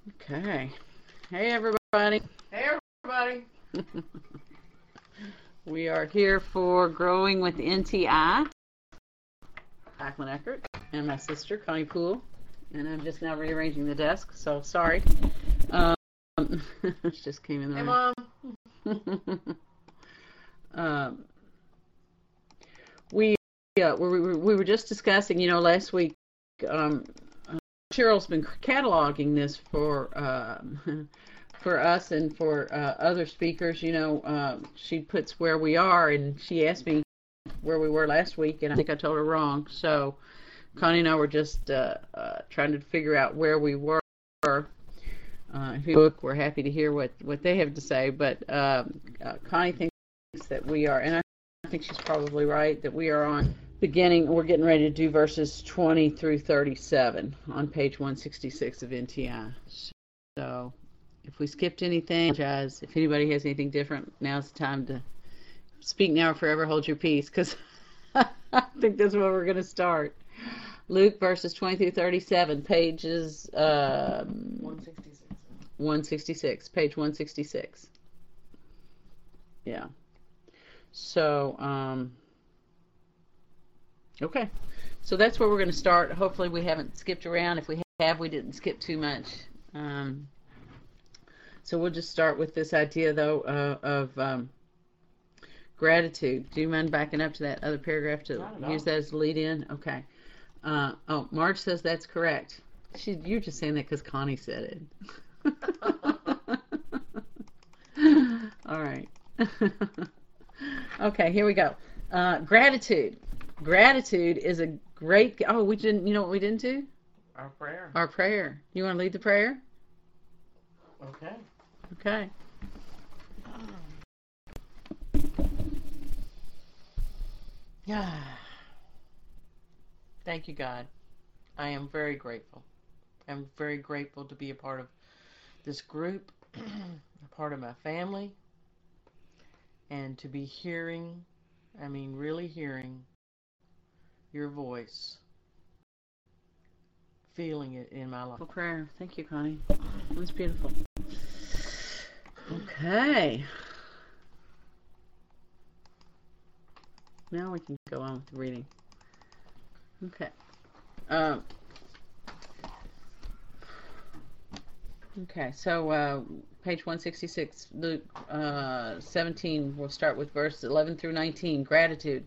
Okay. Hey, everybody. Hey, everybody. We are here for Growing with NTI. Jacqueline Eckert and my sister, Connie Poole. And I'm just now rearranging the desk, so sorry. It just came in the Hey, room. um, we were just discussing, last week, Cheryl's been cataloging this for for us and for other speakers. She puts where we are, and she asked me where we were last week, and I think I told her wrong. So Connie and I were just trying to figure out where we were. If you look, we're happy to hear what they have to say. But Connie thinks that we are, and I think she's probably right, that we are on we're getting ready to do verses 20 through 37 on page 166 of NTI. So if we skipped anything, I apologize. If anybody has anything different, now's the time to speak now or forever hold your peace, because I think that's where we're going to start. Luke verses 20 through 37, pages 166, page 166. Yeah. So, okay. So that's where we're going to start. Hopefully we haven't skipped around. If we have, we didn't skip too much. So we'll just start with this idea, though, of gratitude. Do you mind backing up to that other paragraph to use that as the lead in? Okay. Marge says that's correct. You're just saying that because Connie said it. All right. Okay, here we go. Gratitude. Gratitude is a great... Oh, we didn't... You know what we didn't do? Our prayer. Our prayer. You want to lead the prayer? Okay. Okay. Thank you, God. I am very grateful. I'm very grateful to be a part of this group, a part of my family, and to be hearing, really hearing your voice, feeling it in my life. Prayer. Thank you, Connie. That was beautiful. Okay. Now we can go on with the reading. Okay. Okay, so page 166, Luke 17, we'll start with verse 11 through 19. Gratitude.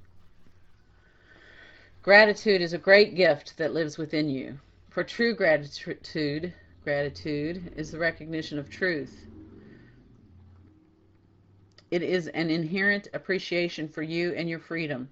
Gratitude is a great gift that lives within you. For true gratitude is the recognition of truth. It is an inherent appreciation for you and your freedom.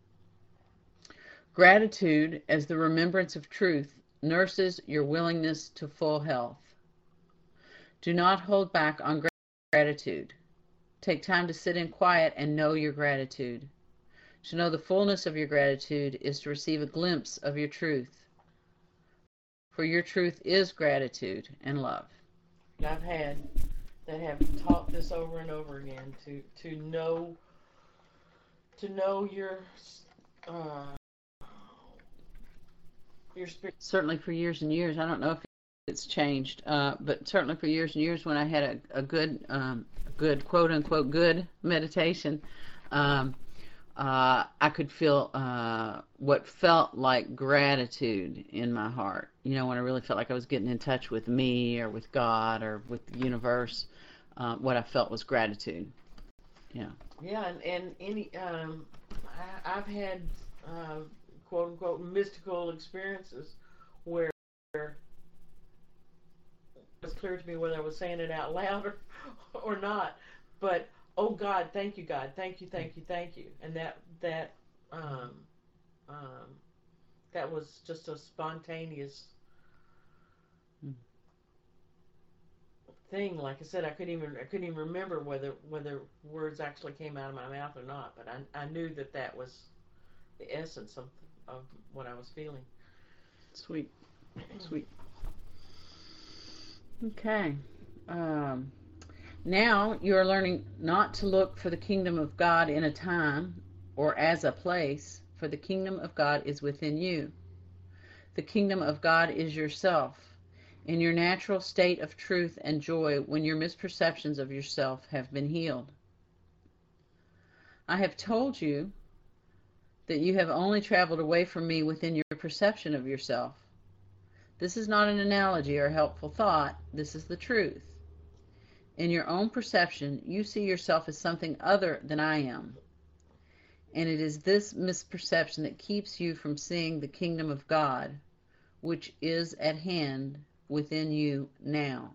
Gratitude, as the remembrance of truth, nurses your willingness to full health. Do not hold back on gratitude. Take time to sit in quiet and know your gratitude. To know the fullness of your gratitude is to receive a glimpse of your truth. For your truth is gratitude and love. I've had that have taught this over and over again to know your spirit. Certainly for years and years. I don't know if it's changed, but certainly for years and years, when I had a good quote unquote good meditation, I could feel what felt like gratitude in my heart. When I really felt like I was getting in touch with me or with God or with the universe, what I felt was gratitude. Yeah. Yeah, and any I've had quote unquote mystical experiences where it was clear to me whether I was saying it out loud or not, but oh God, thank you, God, thank you, thank you, thank you, and that was just a spontaneous thing. Like I said, I couldn't even remember whether words actually came out of my mouth or not, but I knew that was the essence of what I was feeling. Sweet. Okay. Now you are learning not to look for the kingdom of God in a time or as a place, for the kingdom of God is within you. The kingdom of God is yourself. in your natural state of truth and joy when your misperceptions of yourself have been healed. I have told you that you have only traveled away from me within your perception of yourself. This is not an analogy or helpful thought. This is the truth. In your own perception, you see yourself as something other than I am. And it is this misperception that keeps you from seeing the kingdom of God, which is at hand within you now.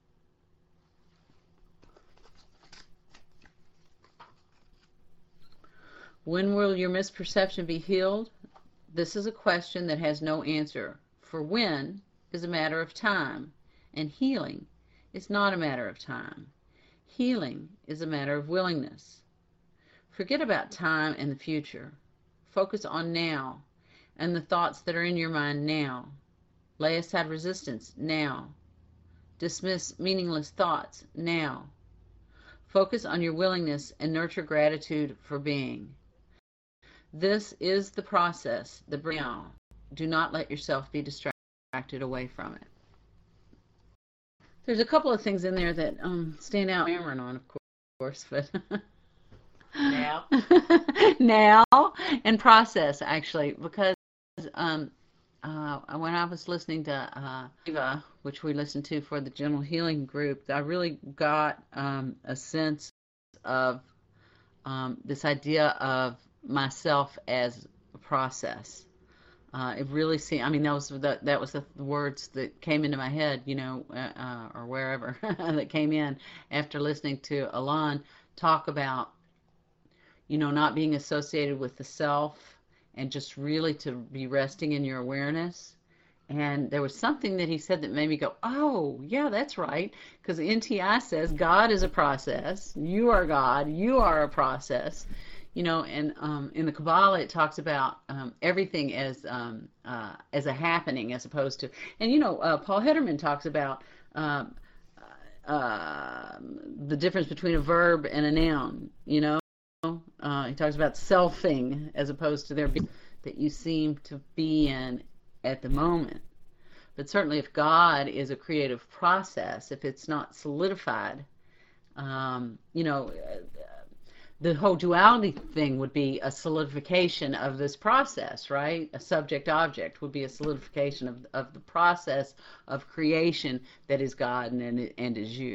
When will your misperception be healed? This is a question that has no answer, for when is a matter of time, and healing is not a matter of time. Healing is a matter of willingness. Forget about time and the future. Focus on now and the thoughts that are in your mind now. Lay aside resistance now. Dismiss meaningless thoughts now. Focus on your willingness and nurture gratitude for being. This is the process that brings now. Do not let yourself be distracted away from it. There's a couple of things in there that stand out. Hammering on, of course, but Now. now and process actually, because when I was listening to Eva, which we listened to for the Gentle Healing group, I really got a sense of this idea of myself as a process. It really seemed, I mean, that was the words that came into my head, or wherever that came in after listening to Alon talk about, not being associated with the self and just really to be resting in your awareness. And there was something that he said that made me go, oh, yeah, that's right. Because NTI says God is a process. You are God. You are a process. And in the Kabbalah it talks about everything as a happening as opposed to, and Paul Hederman talks about the difference between a verb and a noun. He talks about selfing as opposed to there being that you seem to be in at the moment. But certainly if God is a creative process, if it's not solidified, the whole duality thing would be a solidification of this process, right? A subject-object would be a solidification of the process of creation that is God and is you.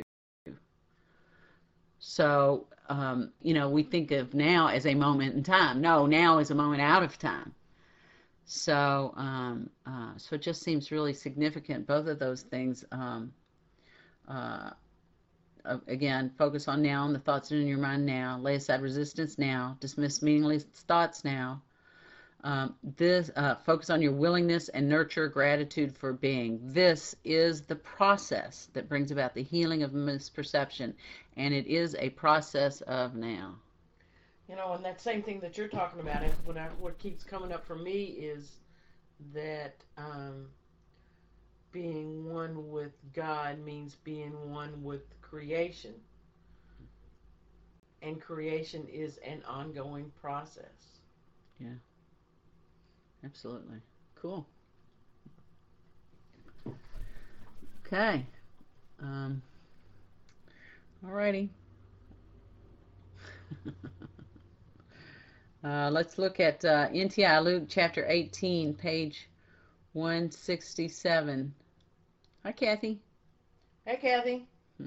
So, we think of now as a moment in time. No, now is a moment out of time. So, so it just seems really significant, both of those things. Again, focus on now and the thoughts that are in your mind now. Lay aside resistance now. Dismiss meaningless thoughts now. Focus on your willingness and nurture gratitude for being. This is the process that brings about the healing of misperception, and it is a process of now. And that same thing that you're talking about, what keeps coming up for me is that being one with God means being one with creation. And creation is an ongoing process. Yeah. Absolutely. Cool. Okay. Alrighty. Let's look at NTI Luke chapter 18, page 167. Hi, Kathy. Hey, Kathy.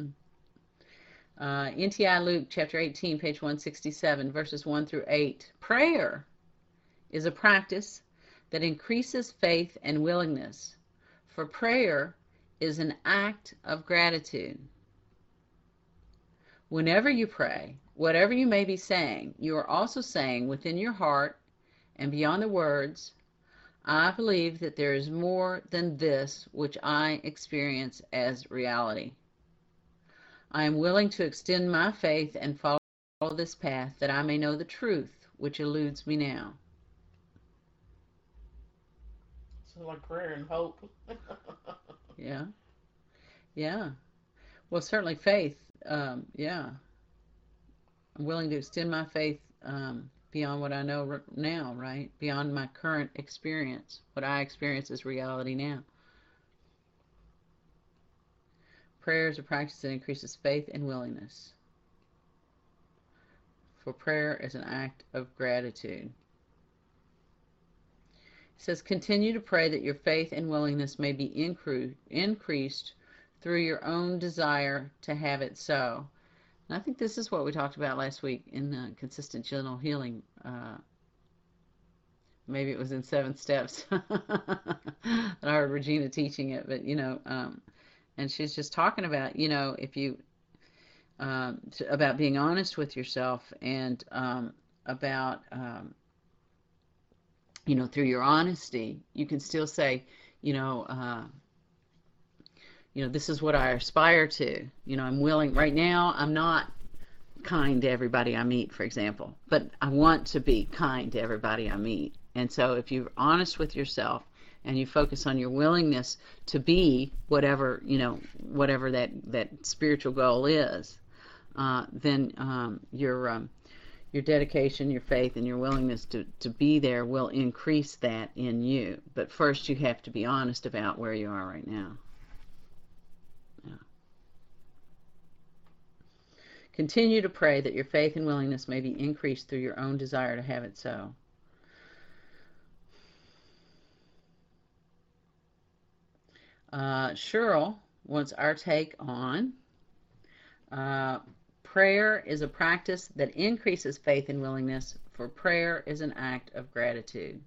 NTI Luke chapter 18, page 167, verses 1 through 8. Prayer is a practice that increases faith and willingness, for prayer is an act of gratitude. Whenever you pray, whatever you may be saying, you are also saying within your heart and beyond the words, I believe that there is more than this which I experience as reality. I am willing to extend my faith and follow this path that I may know the truth which eludes me now. So like prayer and hope. Yeah. Yeah. Well, certainly faith. Yeah. I'm willing to extend my faith beyond what I know now, right? Beyond my current experience. What I experience is reality now. Prayer is a practice that increases faith and willingness. For prayer is an act of gratitude. It says, continue to pray that your faith and willingness may be increased through your own desire to have it so. And I think this is what we talked about last week in the Consistent Gentle Healing. Maybe it was in 7 Steps. I heard Regina teaching it, but and she's just talking about, if you about being honest with yourself, and about through your honesty, you can still say, this is what I aspire to. I'm willing. Right now, I'm not kind to everybody I meet, for example, but I want to be kind to everybody I meet. And so if you're honest with yourself and you focus on your willingness to be whatever that spiritual goal is, then your dedication, your faith, and your willingness to be there will increase that in you. But first you have to be honest about where you are right now. Yeah. Continue to pray that your faith and willingness may be increased through your own desire to have it so. Cheryl wants our take on prayer is a practice that increases faith and willingness, for prayer is an act of gratitude.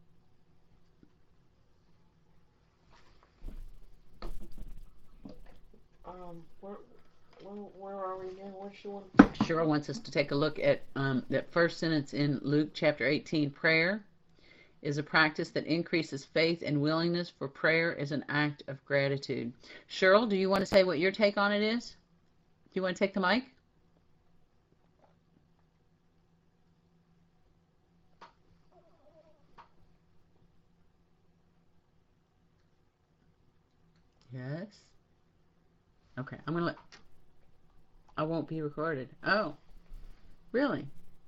Where are we again? Where's Cheryl? Cheryl wants us to take a look at that first sentence in Luke chapter 18. Prayer is a practice that increases faith and willingness, for prayer is an act of gratitude. Cheryl, do you want to say what your take on it is? Do you want to take the mic? Yes. Okay, I won't be recorded. Oh, really?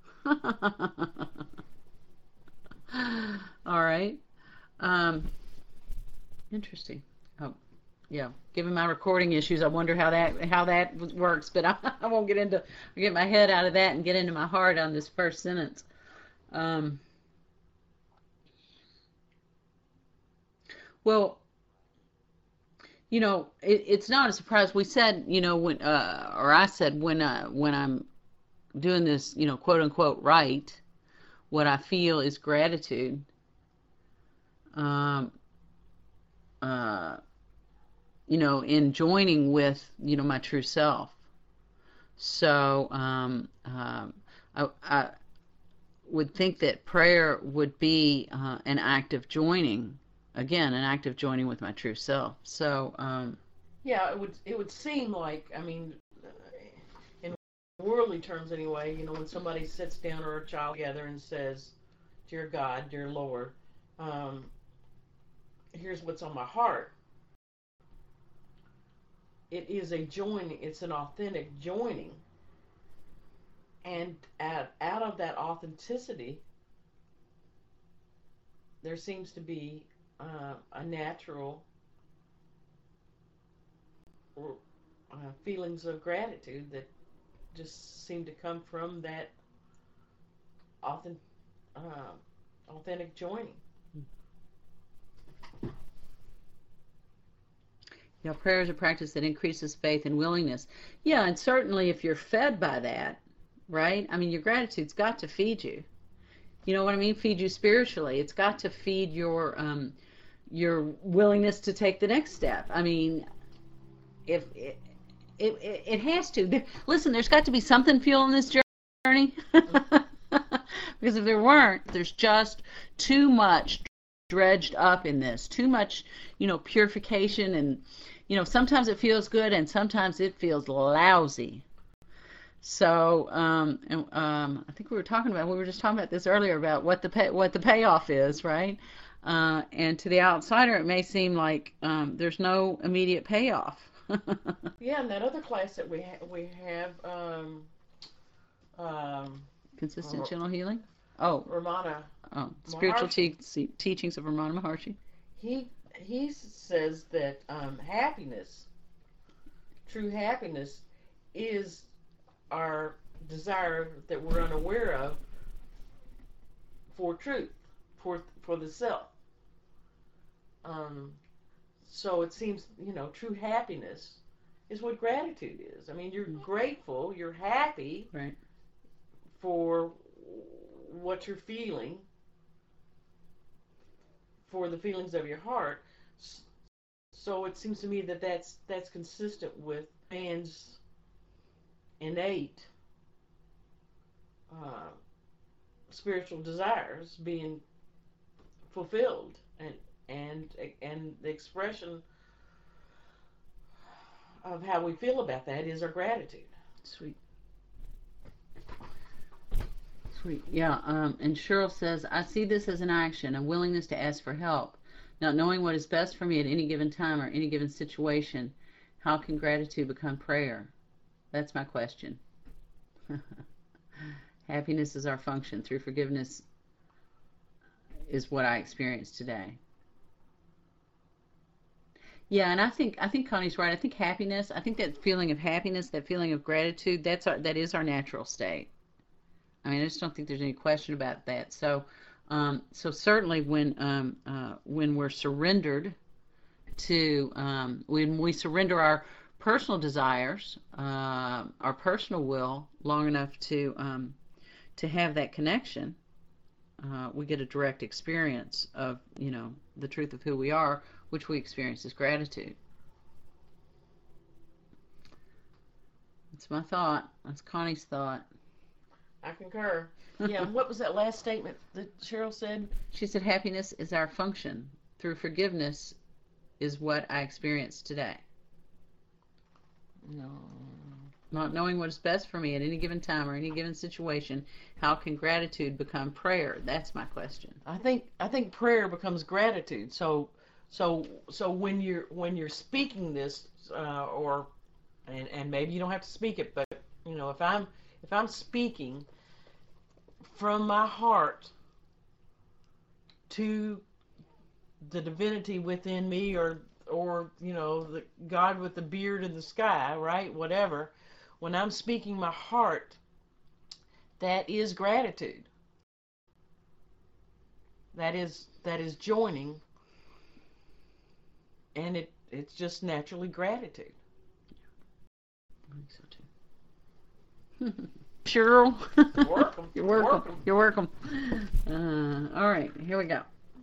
All right. Interesting. Oh, yeah. Given my recording issues, I wonder how that works. But I won't get my head out of that and get into my heart on this first sentence. Well, it's not a surprise. We said, when I said when I'm doing this, quote unquote, right, what I feel is gratitude. In joining with, my true self. So, I would think that prayer would be an act of joining. Again, an act of joining with my true self. So, yeah, it would seem like, in worldly terms anyway, when somebody sits down or a child together and says, "Dear God, dear Lord, here's what's on my heart." It is a joining. It's an authentic joining, and out of that authenticity, there seems to be a natural feelings of gratitude that just seem to come from that authentic joining. Yeah, prayer is a practice that increases faith and willingness. Yeah, and certainly if you're fed by that, right? Your gratitude's got to feed you. You know what I mean? Feed you spiritually. It's got to feed your willingness to take the next step. If it has to. Listen, there's got to be something fueling this journey. Because if there weren't, there's just too much dredged up in this. Too much, purification, and sometimes it feels good and sometimes it feels lousy. So, I think we were just talking about this earlier about what the payoff is, right? And to the outsider, it may seem like there's no immediate payoff. Yeah, and that other class that we have, Consistent Gentle Healing. Oh, Ramana. Oh, Spiritual Teachings of Ramana Maharshi. He says that happiness true happiness is our desire that we're unaware of for truth, for the self. So it seems, true happiness is what gratitude is. I mean, you're grateful, you're happy, right, for what you're feeling, for the feelings of your heart. So it seems to me that that's consistent with man's innate spiritual desires being fulfilled, and the expression of how we feel about that is our gratitude. Sweet. Yeah, and Cheryl says, I see this as an action, a willingness to ask for help, not knowing what is best for me at any given time or any given situation. How can gratitude become prayer? That's my question. Happiness is our function. Through forgiveness is what I experienced today. Yeah, and I think Connie's right. I think happiness, I think that feeling of happiness, that feeling of gratitude, that is our natural state. I mean, I just don't think there's any question about that. So certainly when we're surrendered to, when we surrender our personal desires, our personal will, long enough to have that connection, we get a direct experience of, the truth of who we are, which we experience as gratitude. That's my thought. That's Connie's thought. I concur. Yeah, and what was that last statement that Cheryl said? She said, happiness is our function. Through forgiveness is what I experienced today. No. Not knowing what is best for me at any given time or any given situation, how can gratitude become prayer? That's my question. I think prayer becomes gratitude. So when you're speaking this, and maybe you don't have to speak it, but if I'm speaking from my heart to the divinity within me, or the God with the beard in the sky, right? Whatever. When I'm speaking my heart, that is gratitude. That is joining, and it's just naturally gratitude. I think so too. Cheryl. Welcome. You're welcome. You're welcome. All right, here we go.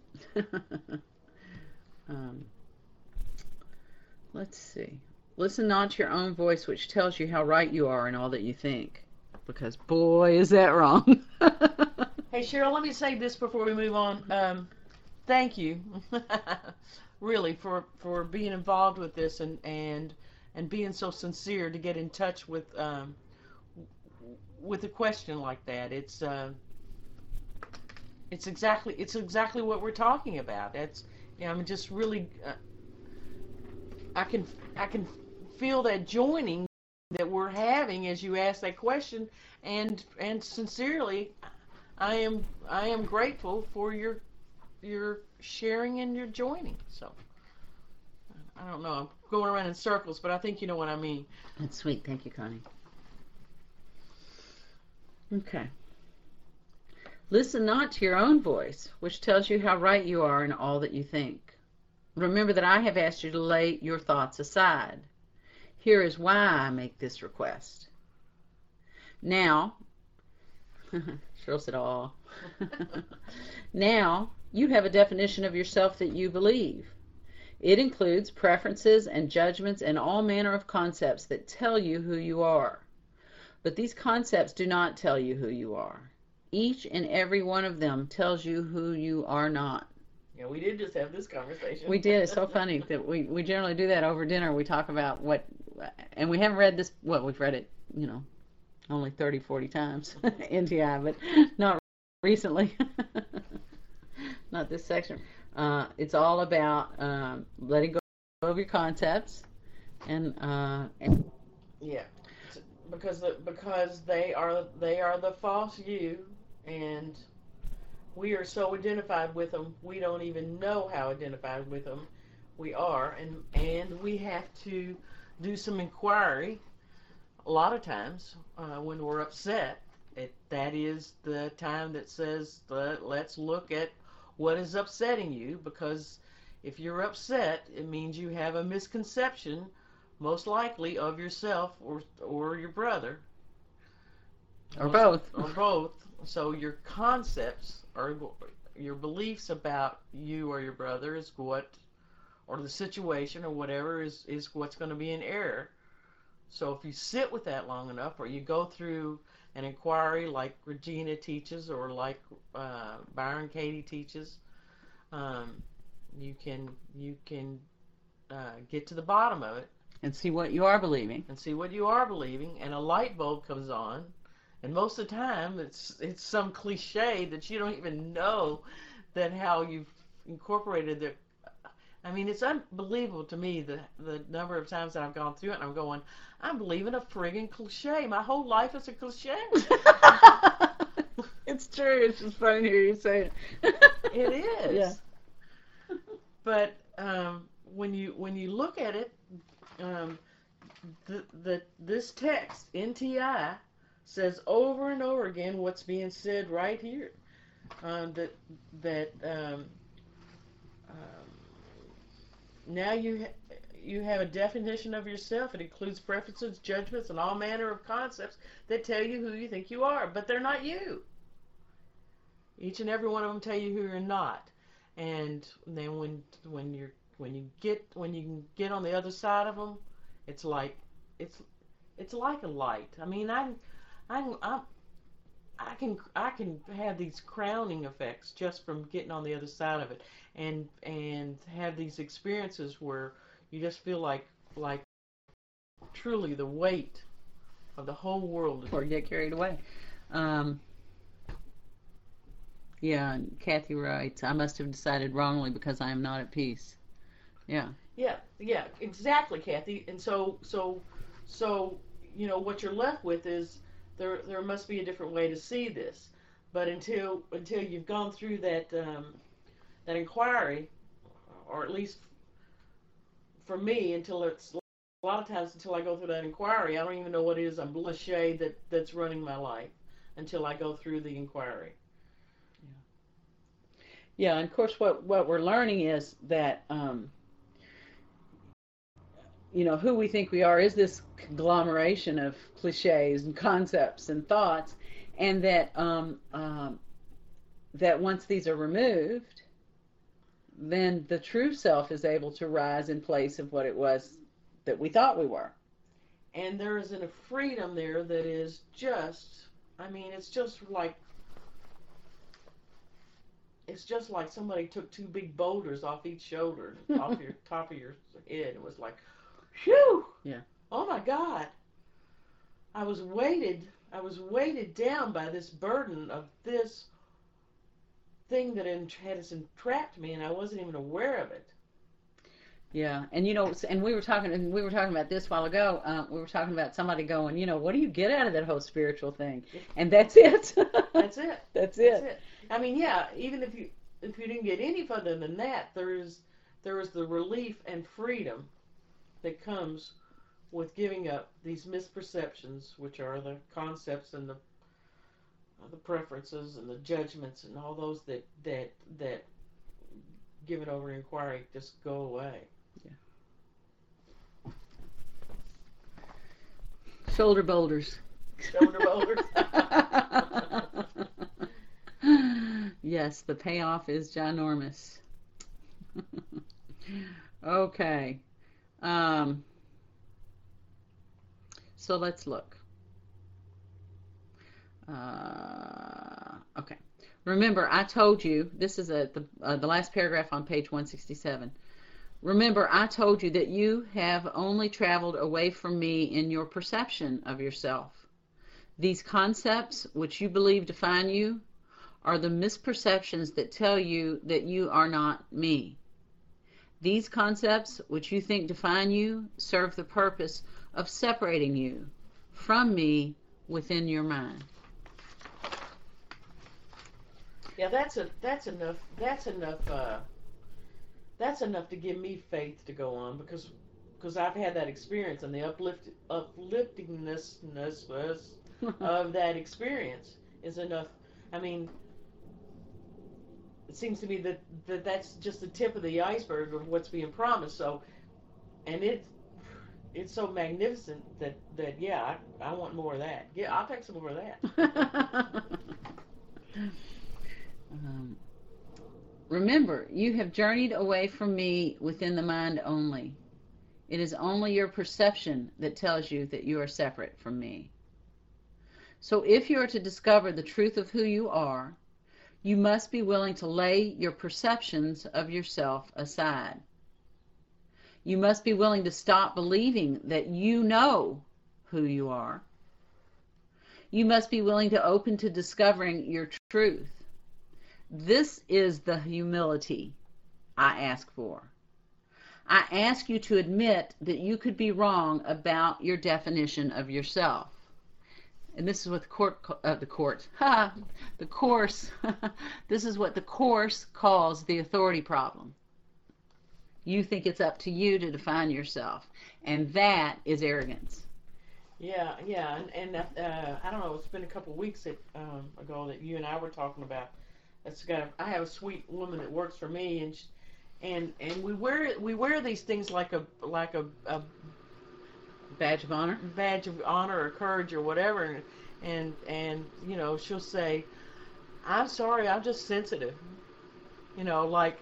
Let's see. Listen not to your own voice, which tells you how right you are in all that you think. Because, boy, is that wrong. Hey, Cheryl, let me say this before we move on. Thank you, really, for being involved with this and being so sincere to get in touch with a question like that. It's exactly what we're talking about. I'm just really I can feel that joining that we're having as you ask that question, and sincerely, I am grateful for your sharing and your joining. So I don't know, I'm going around in circles, but I think you know what I mean. That's sweet. Thank you, Connie. Okay. Listen not to your own voice, which tells you how right you are in all that you think. Remember that I have asked you to lay your thoughts aside. Here is why I make this request. Now, Cheryl said, "Aw." Now, you have a definition of yourself that you believe. It includes preferences and judgments and all manner of concepts that tell you who you are. But these concepts do not tell you who you are. Each and every one of them tells you who you are not. Yeah, we did just have this conversation. We did. It's so funny that we generally do that over dinner. We talk about what, and we haven't read this, well, we've read it, only 30, 40 times, NTI, but not recently. Not this section. It's all about letting go of your concepts and yeah, because they are the false you, and we are so identified with them, we don't even know how identified with them we are, and we have to do some inquiry. A lot of times when we're upset, that is the time that says, let's look at what is upsetting you, because if you're upset, it means you have a misconception, most likely, of yourself or your brother. Or both. Or both. So your concepts, or your beliefs about you or your brother is what, or the situation or whatever is what's going to be in error. So if you sit with that long enough, or you go through an inquiry like Regina teaches, or like Byron Katie teaches, you can get to the bottom of it and see what you are believing. And a light bulb comes on, and most of the time it's some cliche that you don't even know that how you've incorporated the. I mean, it's unbelievable to me the number of times that I've gone through it, and I'm going, I'm believing a friggin' cliche. My whole life is a cliche. It's true. It's just funny to hear you say it. It is. Yeah. But when you look at it, this text, NTI, says over and over again what's being said right here. Now you have a definition of yourself. It includes preferences, judgments, and all manner of concepts that tell you who you think you are, but they're not you. Each and every one of them tell you who you're not. And then when you can get on the other side of them, it's like like a light. I mean, I can have these crowning effects just from getting on the other side of it, and have these experiences where you just feel like truly the weight of the whole world. Or get carried away. Yeah, and Kathy writes, I must have decided wrongly because I am not at peace. Yeah. Yeah, exactly, Kathy. And so you know what you're left with is there must be a different way to see this. But until you've gone through that inquiry, or at least for me, until it's a lot of times until I go through that inquiry, I don't even know what it is I'm cliche that's running my life until I go through the inquiry. Yeah, and of course what we're learning is that who we think we are is this conglomeration of cliches and concepts and thoughts, and that that once these are removed, then the true self is able to rise in place of what it was that we thought we were. And there is a freedom there that is just, I mean, it's just like somebody took two big boulders off each shoulder, off your top of your head. It was like, whew! Yeah. Oh my God! I was weighted down by this burden of this thing that had entrapped me, and I wasn't even aware of it. Yeah, and and we were talking about this a while ago. We were talking about somebody going, what do you get out of that whole spiritual thing? And that's it. That's it. That's it. I mean, yeah. Even if you didn't get any further than that, there is the relief and freedom that comes with giving up these misperceptions, which are the concepts and the preferences and the judgments and all those that given over inquiry just go away. Yeah. Shoulder boulders. Shoulder boulders. Yes, the payoff is ginormous. Okay. So let's look. Okay. Remember, I told you, this is the last paragraph on page 167. Remember, I told you that you have only traveled away from me in your perception of yourself. These concepts, which you believe define you, are the misperceptions that tell you that you are not me. These concepts, which you think define you, serve the purpose of separating you from me within your mind. Yeah, that's enough to give me faith to go on, because because I've had that experience, and the upliftingness of that experience is enough. I mean, it seems to me that's just the tip of the iceberg of what's being promised. So, and it's so magnificent that yeah, I want more of that. Yeah, I'll take some more of that. Remember, you have journeyed away from me within the mind only. It is only your perception that tells you that you are separate from me. So if you are to discover the truth of who you are, you must be willing to lay your perceptions of yourself aside. You must be willing to stop believing that you know who you are. You must be willing to open to discovering your truth. This is the humility I ask for. I ask you to admit that you could be wrong about your definition of yourself. And this is what the Course, this is what the Course calls the authority problem. You think it's up to you to define yourself, and that is arrogance. Yeah, and I don't know. It's been a couple of weeks ago that you and I were talking about. I have a sweet woman that works for me, and we wear these things like a badge of honor, or courage or whatever, and you know, she'll say, "I'm sorry, I'm just sensitive," you know, like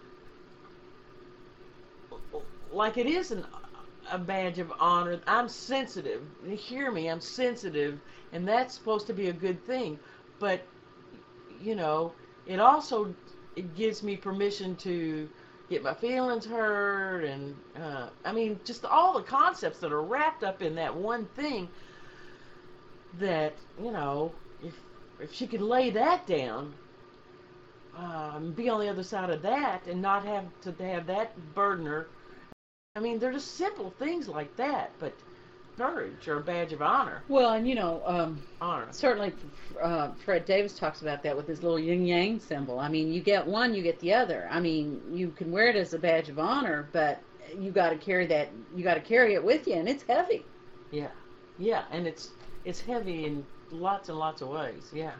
it isn't a badge of honor. I'm sensitive. Hear me, I'm sensitive, and that's supposed to be a good thing, but you know, it gives me permission to get my feelings hurt, and I mean, just all the concepts that are wrapped up in that one thing. That, you know, if she could lay that down, be on the other side of that, and not have to have that burden her. I mean, they're just simple things like that, but courage or a badge of honor. Well, and you know, honor. Certainly, Fred Davis talks about that with his little yin yang symbol. I mean, you get one, you get the other. I mean, you can wear it as a badge of honor, but you got to carry that. You got to carry it with you, and it's heavy. Yeah, and it's heavy in lots and lots of ways. Yeah,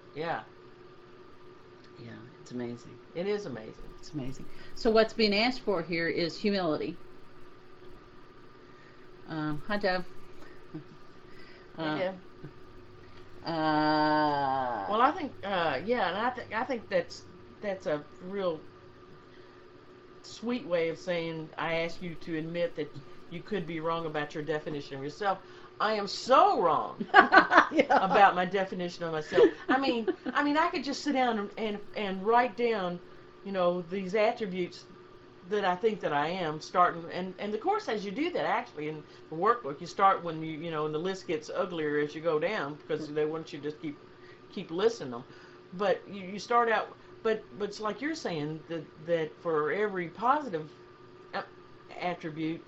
it's amazing. It is amazing. It's amazing. So what's being asked for here is humility. Hi, Deb. Hey, Deb. Well, I think, and I think that's a real sweet way of saying I ask you to admit that you could be wrong about your definition of yourself. I am so wrong about my definition of myself. I mean, I could just sit down and write down, you know, these attributes that I think that I am, starting, and the Course says you do that actually in the workbook. You start when you know, and the list gets uglier as you go down, because they want you to just keep listing them. But you start out, but it's like you're saying that for every positive attribute,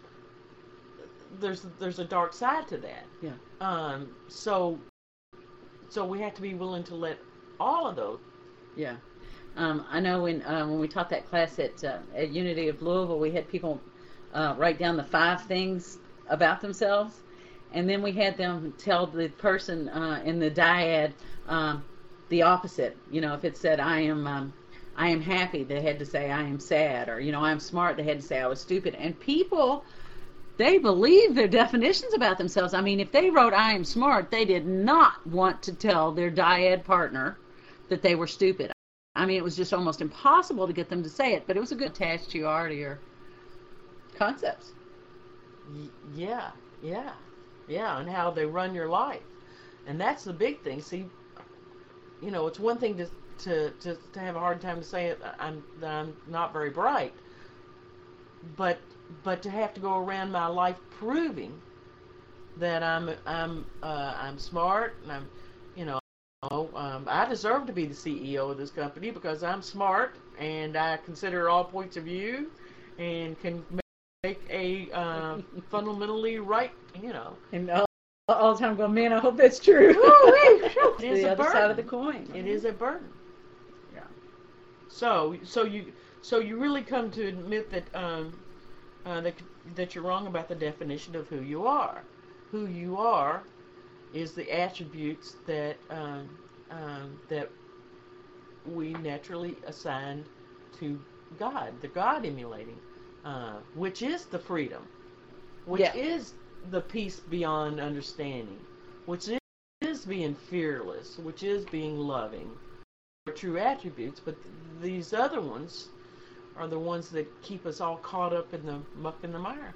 there's a dark side to that. Yeah. So we have to be willing to let all of those. Yeah. I know when we taught that class at Unity of Louisville, we had people write down the 5 things about themselves, and then we had them tell the person in the dyad the opposite. You know, if it said I am happy, they had to say I am sad, or you know, I'm smart, they had to say I was stupid. And people, they believe their definitions about themselves. I mean, if they wrote I am smart, they did not want to tell their dyad partner that they were stupid. I mean, it was just almost impossible to get them to say it, but it was a good attach you are to your concepts. Yeah, and how they run your life. And that's the big thing. See, you know, it's one thing to have a hard time to say that I'm not very bright, but to have to go around my life proving that I'm smart, and I'm, you know, I deserve to be the CEO of this company because I'm smart and I consider all points of view and can make a fundamentally right, you know. And all the time going, man, I hope that's true. It is the a other burden. side of the coin. It is a burden. Yeah. So you really come to admit that that you're wrong about the definition of who you are. Who you are is the attributes that that we naturally assign to God, the God emulating, which is the freedom, which is the peace beyond understanding, which is being fearless, which is being loving. True attributes, but these other ones are the ones that keep us all caught up in the muck and the mire.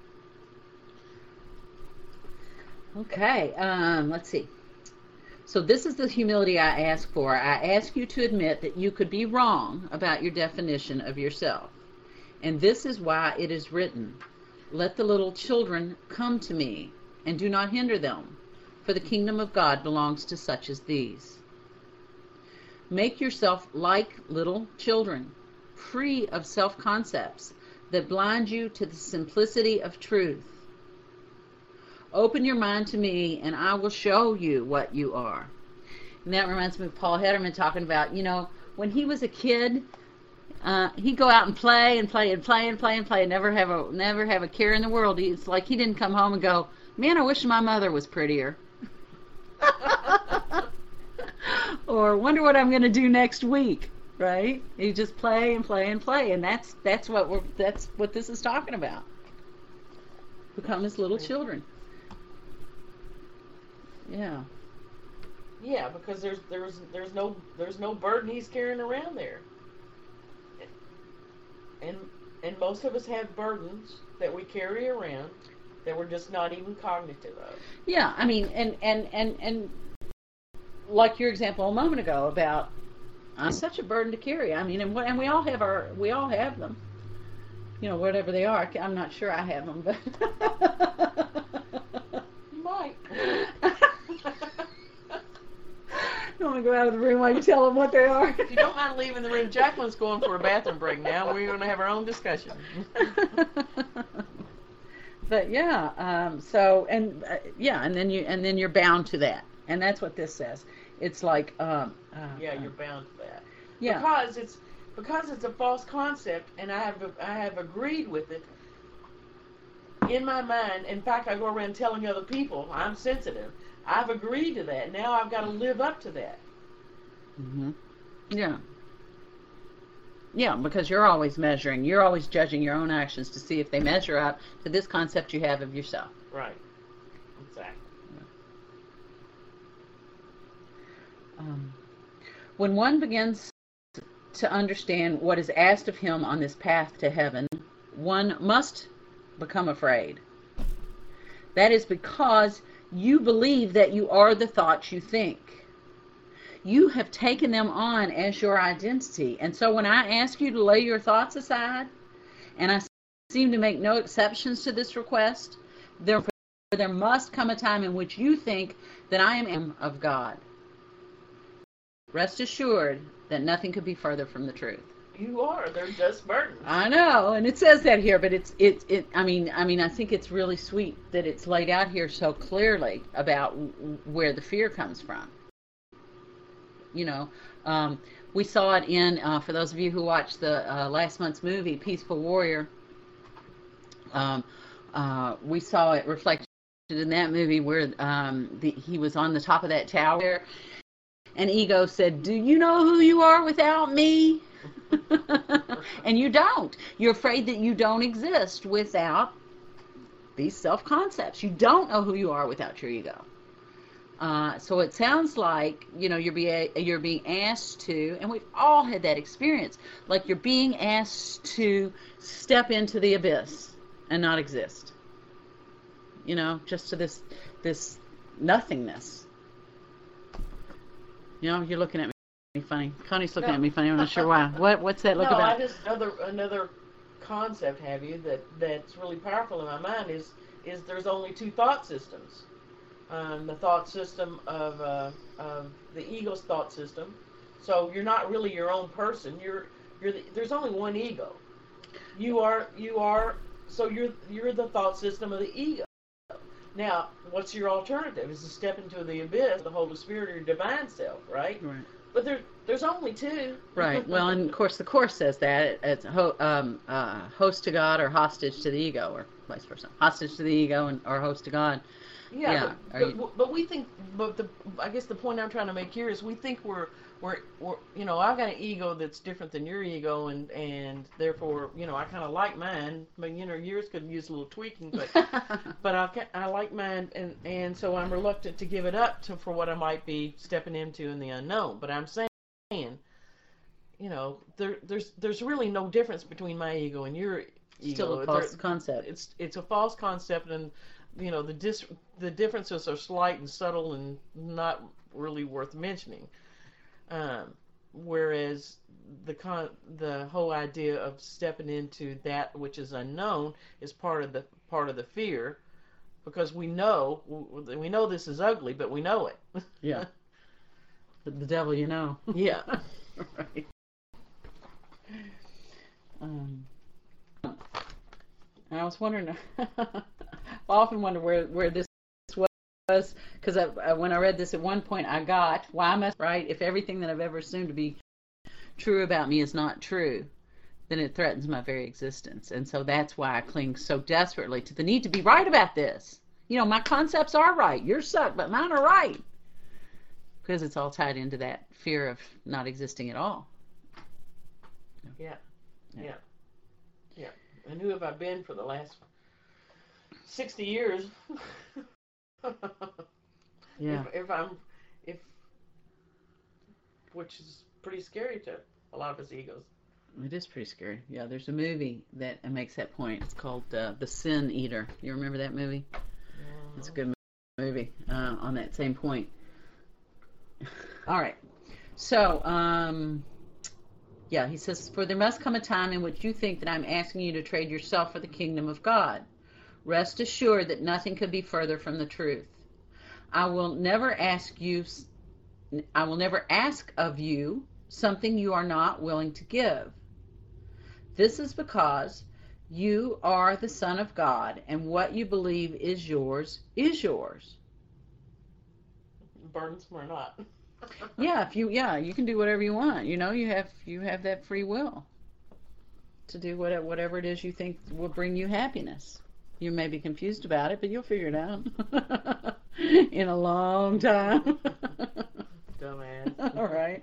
Okay, let's see. So this is the humility I ask for. I ask you to admit that you could be wrong about your definition of yourself. And this is why it is written, "Let the little children come to me, and do not hinder them, for the kingdom of God belongs to such as these." Make yourself like little children, free of self-concepts that blind you to the simplicity of truth. Open your mind to me, and I will show you what you are. And that reminds me of Paul Hederman talking about, when he was a kid, he'd go out and play and play and play and play and play and never have a care in the world. It's like he didn't come home and go, "Man, I wish my mother was prettier." Or wonder what I'm going to do next week, right? You just play and play and play, and that's what this is talking about. Become as little children. Yeah. Yeah, because there's no burden he's carrying around there, and most of us have burdens that we carry around that we're just not even cognitive of. Yeah, I mean, and like your example a moment ago about, I'm such a burden to carry. I mean, and we all have them. Whatever they are. I'm not sure I have them, but you might. You want to go out of the room while you tell them what they are? If you don't mind leaving the room, Jacqueline's going for a bathroom break now. We're going to have our own discussion. But yeah, and then you're bound to that. And that's what this says. It's like you're bound to that. Yeah. Because it's a false concept, and I have agreed with it in my mind. In fact, I go around telling other people I'm sensitive. I've agreed to that. Now I've got to live up to that. Mhm. Yeah. Yeah, because you're always measuring. You're always judging your own actions to see if they measure up to this concept you have of yourself. Right. Exactly. When one begins to understand what is asked of him on this path to heaven, one must become afraid. That is because you believe that you are the thoughts you think. You have taken them on as your identity. And so when I ask you to lay your thoughts aside, and I seem to make no exceptions to this request, there must come a time in which you think that I am of God. Rest assured that nothing could be further from the truth. You are. They're just burdens. I know, and it says that here, but I mean, I think it's really sweet that it's laid out here so clearly about where the fear comes from. We saw it in, for those of you who watched the last month's movie, Peaceful Warrior, we saw it reflected in that movie where he was on the top of that tower, and Ego said, "Do you know who you are without me?" And you don't. You're afraid that you don't exist without these self-concepts. You don't know who you are without your ego. So it sounds like, you're being asked to, and we've all had that experience, like you're being asked to step into the abyss and not exist. Just to this nothingness. You're looking at me funny. Connie's looking at me funny. I'm not sure why. What's that look about? No, I just another concept that's really powerful in my mind is there's only two thought systems. The thought system of the ego's thought system. So you're not really your own person. There's only one ego. You're the thought system of the ego. Now, what's your alternative? Is to step into the abyss, the Holy Spirit, or your divine self, right? Right. But there's only two. Right. Well, and of course the Course says that it's host to God or hostage to the ego, or vice versa. Hostage to the ego or host to God. Yeah, Yeah. but we think, I guess the point I'm trying to make here is we think we're I've got an ego that's different than your ego, and therefore I kind of like mine, but yours could use a little tweaking, but I like mine, and so I'm reluctant to give it up for what I might be stepping into in the unknown. But I'm saying, there's really no difference between my ego and your ego. Still a false concept. It's a false concept, and the differences are slight and subtle and not really worth mentioning. Whereas the whole idea of stepping into that which is unknown is part of the fear, because we know this is ugly, but we know it. Yeah. The devil, Yeah. Right. I was wondering. I often wonder where this was, because when I read this at one point, I got, why must, right? If everything that I've ever assumed to be true about me is not true, then it threatens my very existence. And so that's why I cling so desperately to the need to be right about this. My concepts are right. Yours suck, but mine are right. Because it's all tied into that fear of not existing at all. Yeah. And who have I been for the last 60 years? Yeah. Which is pretty scary to a lot of us egos. It is pretty scary. Yeah, there's a movie that makes that point. It's called The Sin Eater. You remember that movie? It's a good movie on that same point. All right. So, he says, for there must come a time in which you think that I'm asking you to trade yourself for the kingdom of God. Rest assured that nothing could be further from the truth. I will never ask of you something you are not willing to give. This is because you are the Son of God, and what you believe is yours is yours. Burdensome or not. You can do whatever you want. You have that free will to do whatever it is you think will bring you happiness. You may be confused about it, but you'll figure it out in a long time. Dumbass. All right.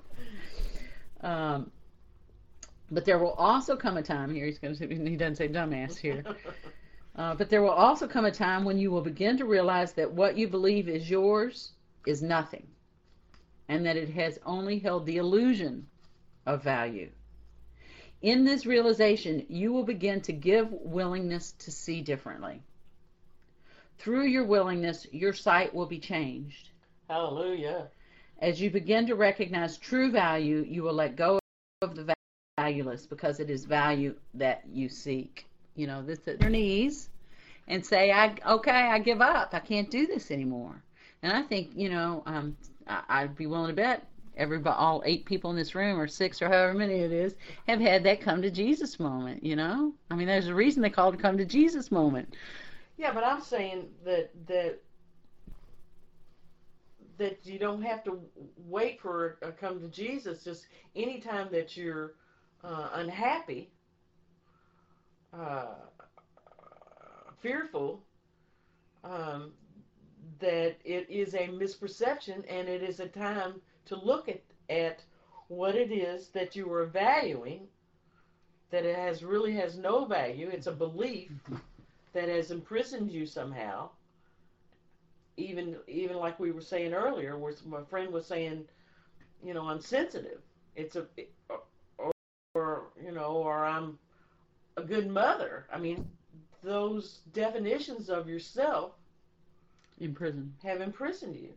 But there will also come a time here. He doesn't say dumbass here. But there will also come a time when you will begin to realize that what you believe is yours is nothing, and that it has only held the illusion of value. In this realization, you will begin to give willingness to see differently. Through your willingness, your sight will be changed. Hallelujah. As you begin to recognize true value, you will let go of the valueless, because it is value that you seek. This at your knees and say, I give up. I can't do this anymore. And I think, I'd be willing to bet all 8 people in this room, or 6, or however many it is, have had that come to Jesus moment. I mean, there's a reason they call it come to Jesus moment. Yeah, but I'm saying that you don't have to wait for a come to Jesus. Just anytime that you're unhappy, fearful, that it is a misperception, and it is a time to look at what it is that you are valuing, that it really has no value. It's a belief that has imprisoned you somehow. Even like we were saying earlier, where my friend was saying, I'm sensitive. Or I'm a good mother. I mean, those definitions of yourself have imprisoned you.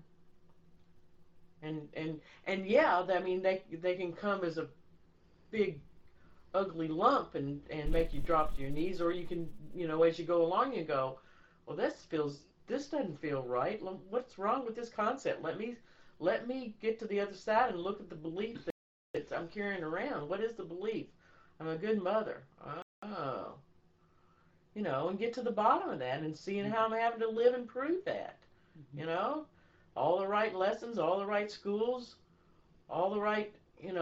And yeah, I mean, they can come as a big ugly lump and make you drop to your knees, or you can, as you go along, you go, well, this doesn't feel right. What's wrong with this concept? Let me get to the other side and look at the belief that I'm carrying around. What is the belief? I'm a good mother. Oh. And get to the bottom of that and seeing how I'm having to live and prove that. All the right lessons, all the right schools, all the right,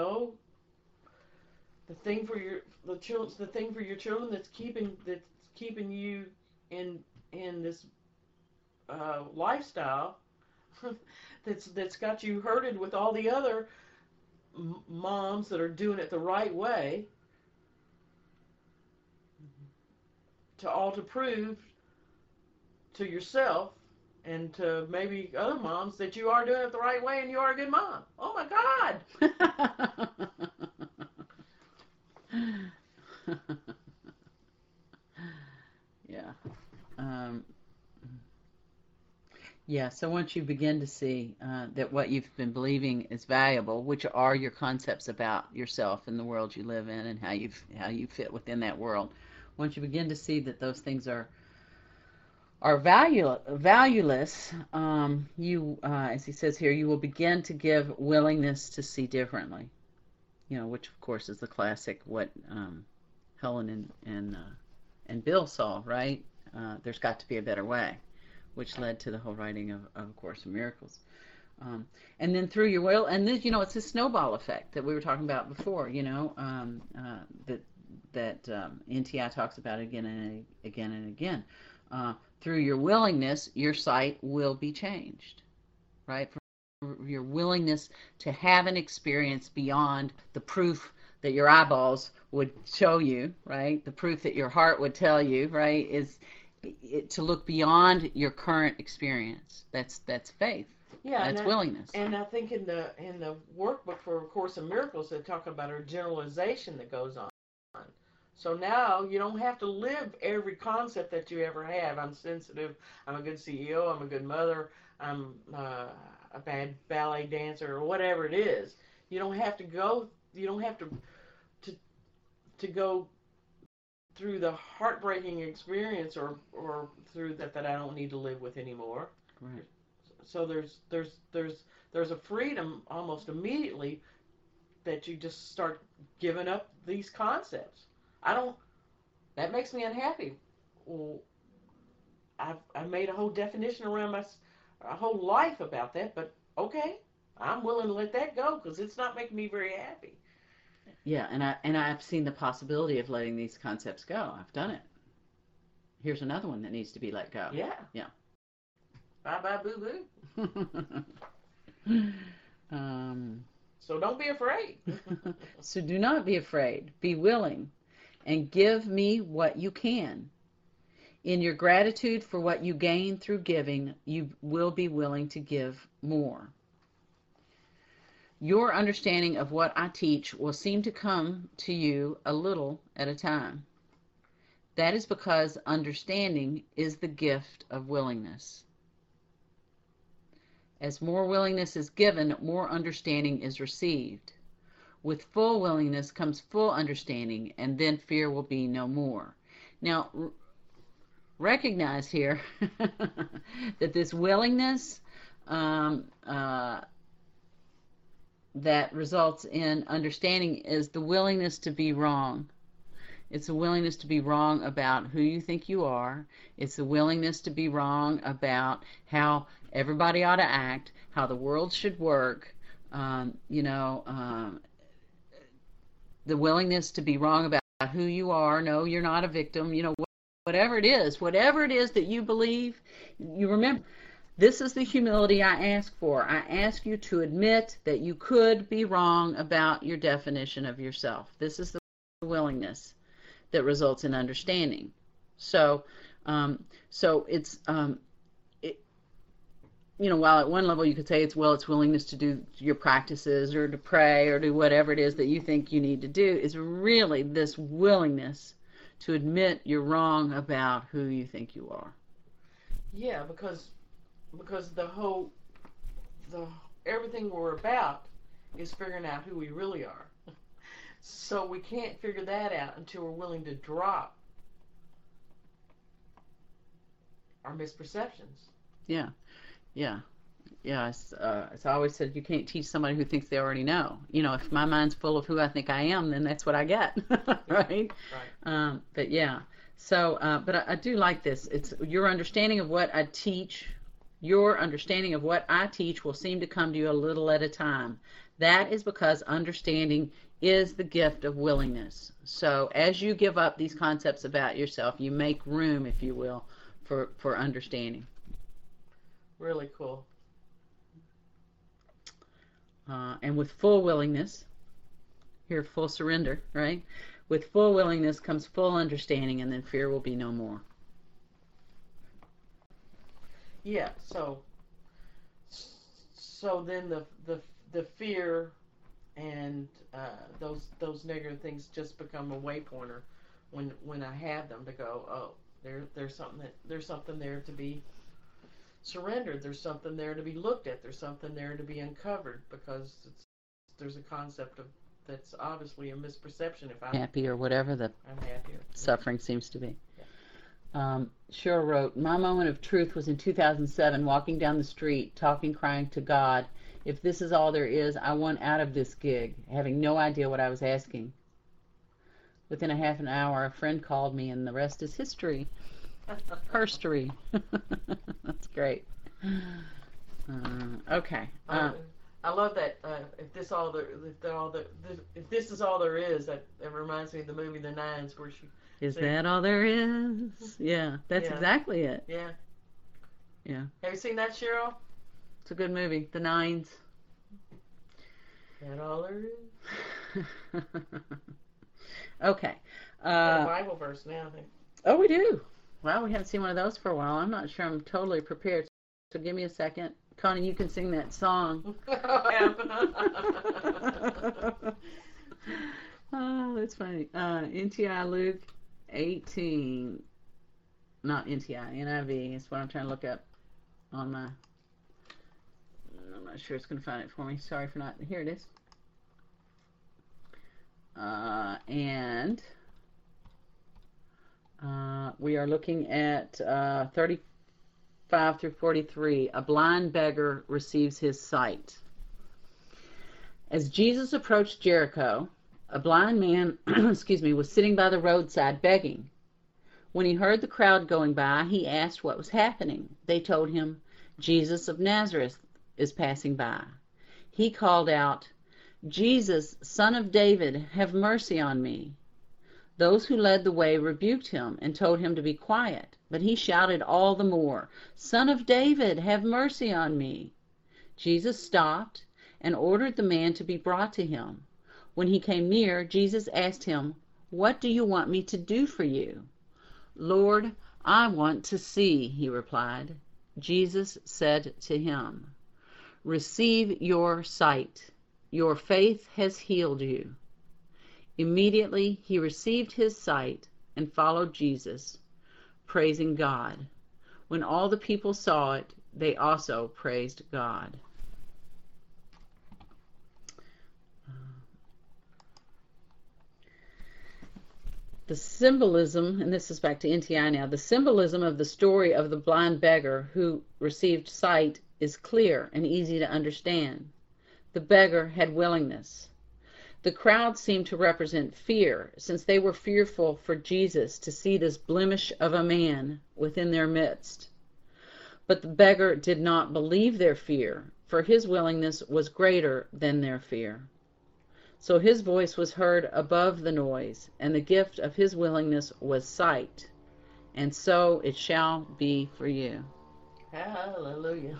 the thing for your children that's keeping you in this lifestyle that's got you herded with all the other moms that are doing it the right way, to prove to yourself and to maybe other moms that you are doing it the right way and you are a good mom. Oh my God. Yeah. Yeah, so once you begin to see that what you've been believing is valuable, which are your concepts about yourself and the world you live in and how you fit within that world, once you begin to see that those things are valueless, you, as he says here, you will begin to give willingness to see differently. Which of course is the classic what Helen and Bill saw, right? There's got to be a better way, which led to the whole writing of A Course in Miracles. And then through your will, and then it's a snowball effect that we were talking about before. That NTI talks about again and again and again. Through your willingness, your sight will be changed, right? Your willingness to have an experience beyond the proof that your eyeballs would show you, right? The proof that your heart would tell you, right? Is to look beyond your current experience. That's faith. Yeah, that's willingness. And I think in the workbook for A Course in Miracles, they talk about a generalization that goes on. So now you don't have to live every concept that you ever have. I'm sensitive. I'm a good CEO. I'm a good mother. I'm a bad ballet dancer, or whatever it is. You don't have to go. You don't have to go through the heartbreaking experience or through that I don't need to live with anymore. Right. So there's a freedom almost immediately that you just start giving up these concepts. That makes me unhappy. Well, I've made a whole definition around a whole life about that, but okay, I'm willing to let that go because it's not making me very happy. Yeah, and I've seen the possibility of letting these concepts go. I've done it. Here's another one that needs to be let go. Yeah. Yeah. Bye bye boo boo. So don't be afraid. So do not be afraid. Be willing, and give me what you can. In your gratitude for what you gain through giving, you will be willing to give more. Your understanding of what I teach will seem to come to you a little at a time. That is because understanding is the gift of willingness. As more willingness is given, more understanding is received. With full willingness comes full understanding, and then fear will be no more. Now, recognize here that this willingness that results in understanding is the willingness to be wrong. It's a willingness to be wrong about who you think you are. It's a willingness to be wrong about how everybody ought to act, how the world should work, the willingness to be wrong about who you are. No, you're not a victim. Whatever it is that you believe, you remember, this is the humility I ask for. I ask you to admit that you could be wrong about your definition of yourself. This is the willingness that results in understanding. So it's, while at one level you could say it's willingness to do your practices or to pray or do whatever it is that you think you need to do, is really this willingness to admit you're wrong about who you think you are. Yeah, because everything we're about is figuring out who we really are. So we can't figure that out until we're willing to drop our misperceptions. Yeah. It's always said you can't teach somebody who thinks they already know. If my mind's full of who I think I am, then that's what I get, right? But yeah. So, but I do like this. It's your understanding of what I teach Your understanding of what I teach will seem to come to you a little at a time. That is because understanding is the gift of willingness. So as you give up these concepts about yourself, you make room, if you will, for understanding. Really cool. And with full willingness, here, full surrender, right? With full willingness comes full understanding, and then fear will be no more. Yeah. So then the fear and those negative things just become a waypointer when I have them, to go, oh, there's something there to be surrendered. There's something there to be looked at. There's something there to be uncovered, because there's a concept of that's obviously a misperception. If I'm happy or whatever the I'm happier. Suffering seems to be. Cheryl wrote, my moment of truth was in 2007, walking down the street, talking, crying to God. If this is all there is, I want out of this gig, having no idea what I was asking. Within a half an hour, a friend called me, and the rest is history. Herstory. That's great. Okay. I love that. If this is all there is, that reminds me of the movie The Nines, where she. Is that all there is? Yeah, that's exactly it. Yeah. Yeah. Have you seen that, Cheryl? It's a good movie. The Nines. That all there is? Okay. Got a Bible verse now, I think. Oh, we do. Well, we haven't seen one of those for a while. I'm not sure I'm totally prepared. So give me a second. Connie, you can sing that song. Oh, that's funny. NTI Luke 18. Not NTI, NIV is what I'm trying to look up on my. I'm not sure it's going to find it for me. Sorry for not. Here it is. And we are looking at 35 through 43. A blind beggar receives his sight. As Jesus approached Jericho, a blind man, was sitting by the roadside begging. When he heard the crowd going by, he asked what was happening. They told him, Jesus of Nazareth is passing by. He called out, Jesus, Son of David, have mercy on me. Those who led the way rebuked him and told him to be quiet, but he shouted all the more, Son of David, have mercy on me. Jesus stopped and ordered the man to be brought to him. When he came near, Jesus asked him, What do you want me to do for you? Lord, I want to see, he replied. Jesus said to him, Receive your sight. Your faith has healed you. Immediately he received his sight and followed Jesus, praising God. When all the people saw it, they also praised God. The symbolism, and this is back to NTI now, the symbolism of the story of the blind beggar who received sight is clear and easy to understand. The beggar had willingness. The crowd seemed to represent fear, since they were fearful for Jesus to see this blemish of a man within their midst. But the beggar did not believe their fear, for his willingness was greater than their fear. So his voice was heard above the noise, and the gift of his willingness was sight. And so it shall be for you. Hallelujah.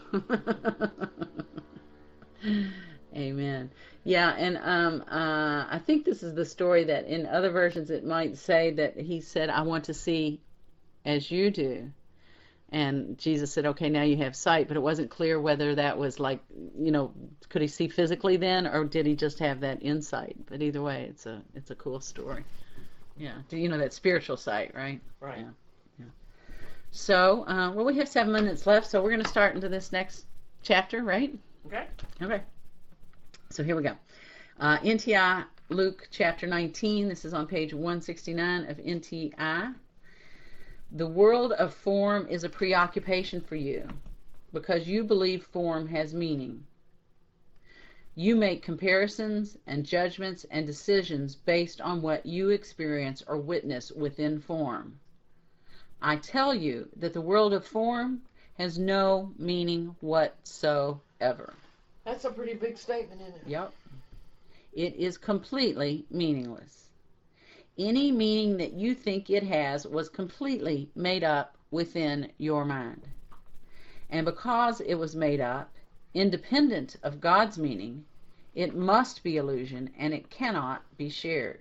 Amen. Yeah, and I think this is the story that in other versions it might say that he said, I want to see as you do. And Jesus said, okay, now you have sight, but it wasn't clear whether that was like, could he see physically then, or did he just have that insight? But either way, it's a cool story. Yeah, that spiritual sight, right? Right. Yeah. So, well, we have 7 minutes left, so we're going to start into this next chapter, right? Okay. So here we go. NTI Luke chapter 19. This is on page 169 of NTI. The world of form is a preoccupation for you because you believe form has meaning. You make comparisons and judgments and decisions based on what you experience or witness within form. I tell you that the world of form has no meaning whatsoever. That's a pretty big statement, isn't it? Yep. It is completely meaningless. Any meaning that you think it has was completely made up within your mind. And because it was made up, independent of God's meaning, it must be illusion and it cannot be shared.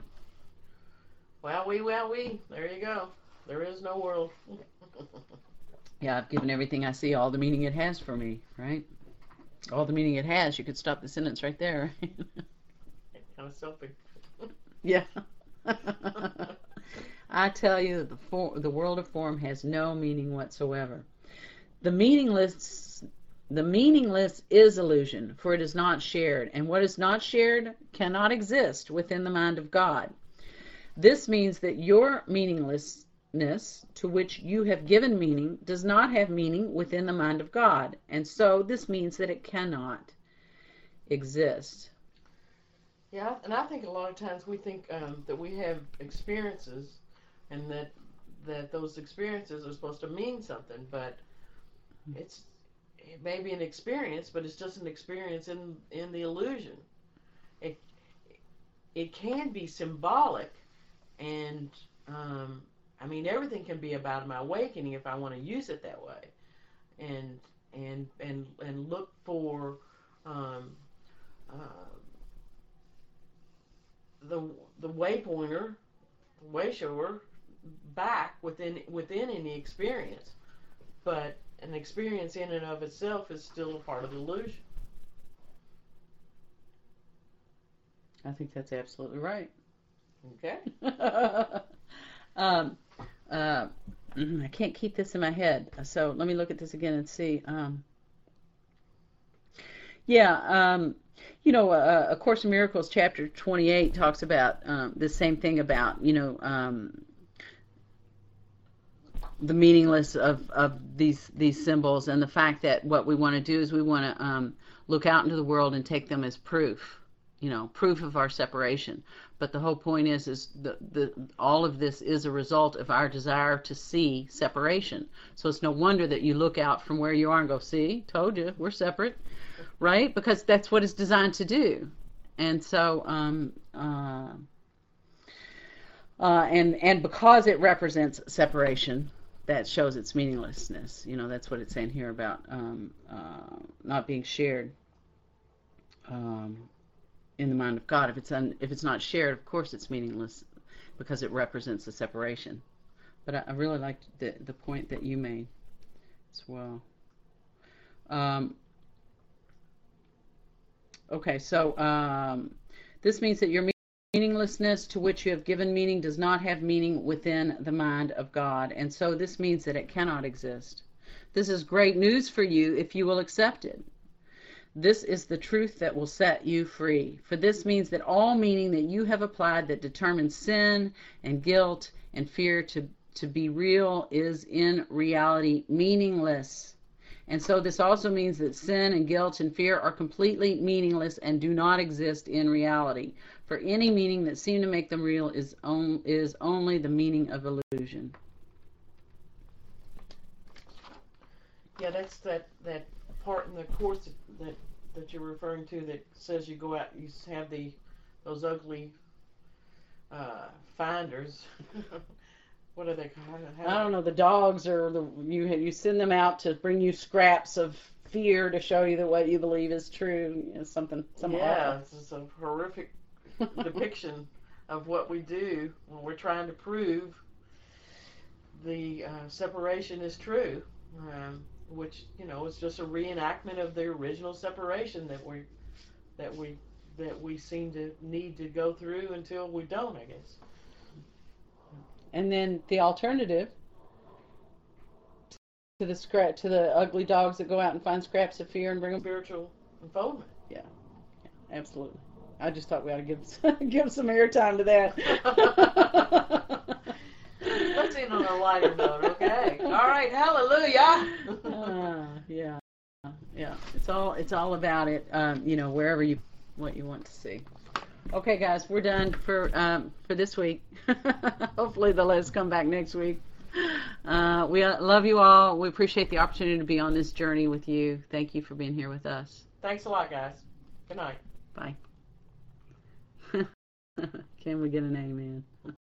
Wowee. There you go. There is no world. Yeah, I've given everything I see all the meaning it has for me, right? All the meaning it has. You could stop the sentence right there. Kind of selfish. Yeah. I tell you, the world of form has no meaning whatsoever. The meaningless is illusion, for it is not shared, and what is not shared cannot exist within the mind of God. This means that your meaninglessness, to which you have given meaning, does not have meaning within the mind of God, and so this means that it cannot exist. Yeah, and I think a lot of times we think that we have experiences, and that those experiences are supposed to mean something, but it may be an experience, but it's just an experience in the illusion. It can be symbolic, and I mean, everything can be about my awakening if I want to use it that way, and look for the waypointer, the way shower, back within any experience, but an experience in and of itself is still a part of the illusion. I think that's absolutely right. Okay. I can't keep this in my head, so let me look at this again and see. A Course in Miracles, chapter 28, talks about the same thing about, the meaningless of these symbols, and the fact that what we want to do is we want to look out into the world and take them as proof, proof of our separation. But the whole point is all of this is a result of our desire to see separation. So it's no wonder that you look out from where you are and go, see, told you, we're separate, right? Because that's what it's designed to do. And so, and because it represents separation, that shows its meaninglessness. That's what it's saying here about not being shared in the mind of God. If it's not shared, of course it's meaningless because it represents the separation. But I really liked the point that you made as well. Okay, so this means that your meaninglessness to which you have given meaning does not have meaning within the mind of God, and so this means that it cannot exist. This is great news for you if you will accept it. This is the truth that will set you free, for this means that all meaning that you have applied that determines sin and guilt and fear to be real is in reality meaningless. And so this also means that sin and guilt and fear are completely meaningless and do not exist in reality. For any meaning that seemed to make them real is only the meaning of illusion. Yeah, that's that part in the Course that you're referring to that says you go out, you have those ugly finders. What are they called? I don't know. The dogs, or you send them out to bring you scraps of fear to show you that what you believe is true. Something. Yeah, it's a horrific depiction of what we do when we're trying to prove the separation is true, which is just a reenactment of the original separation that we seem to need to go through until we don't, I guess. And then the alternative to the ugly dogs that go out and find scraps of fear and bring them spiritual unfoldment. Yeah, absolutely. I just thought we ought to give some airtime to that. Let's end on a lighter note, okay? All right, hallelujah. Yeah. It's all about it. Wherever what you want to see. Okay, guys, we're done for this week. Hopefully they'll let us come back next week. We love you all. We appreciate the opportunity to be on this journey with you. Thank you for being here with us. Thanks a lot, guys. Good night. Bye. Can we get an amen?